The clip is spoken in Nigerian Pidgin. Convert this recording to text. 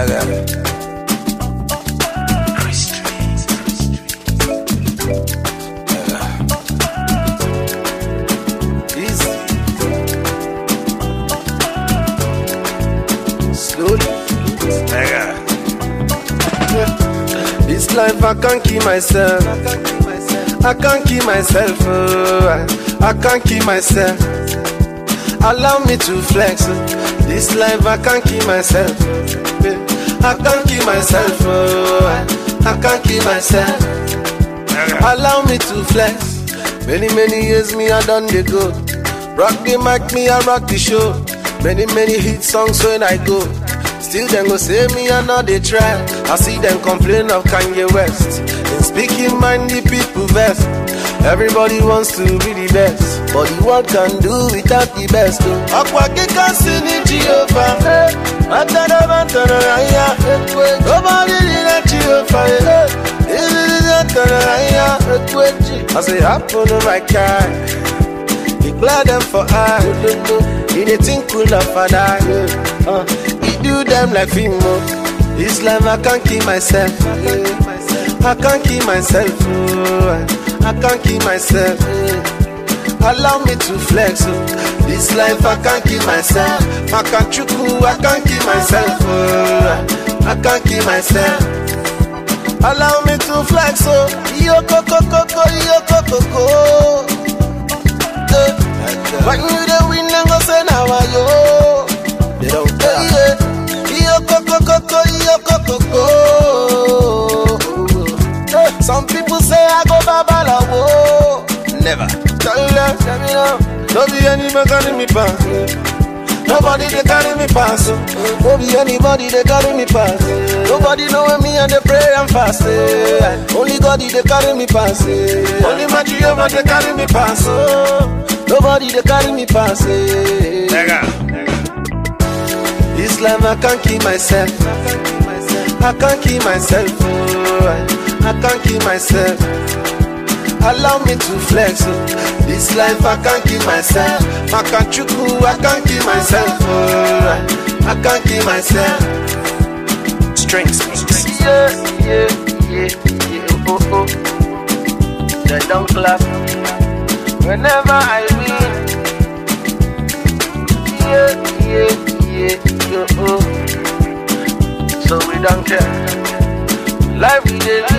Easy. Slowly. This life I can't keep myself. I can't keep myself. I can't keep myself. Allow me to flex. This life I can't keep myself. I can't keep myself. I can't keep myself. Allow me to flex. Many years me I done the go. Rock the mic, me I rock the show. Many hit songs when I go. Still them go say me I know they try. I see them complain of Kanye West. In speaking mind the people best. Everybody wants to be the best, but the world can do without the best. Nobody let you fire. I say happen to my car. Declare them for I. In a thing cool of a die. He do them like Fimo. This life I can't keep myself. I can't keep myself. I can't keep myself. Allow me to flex. This life I can't keep myself. I can't keep myself. I can't keep myself. Allow me to flex. Yo coco, yo coco. When you the win, then go say now yo. They don't care. Yo coco, yo coco. Some people say I go babalawo. Never. Tell me now. Don't be any man carry me pass. Nobody they carry me pass. Don't be anybody they carry me pass. Nobody know me and they pray and fast. Only God they carry me pass. Only my Jehovah they carry me pass. Nobody they carry me pass. This life I can't keep myself. I can't keep myself. I can't keep myself. Allow me to flex. This life I can't keep myself. I can't keep myself. I can't keep myself. Strings. Yeah. Oh. They don't clap whenever I win. Yeah. Oh. So we don't care. Life we live.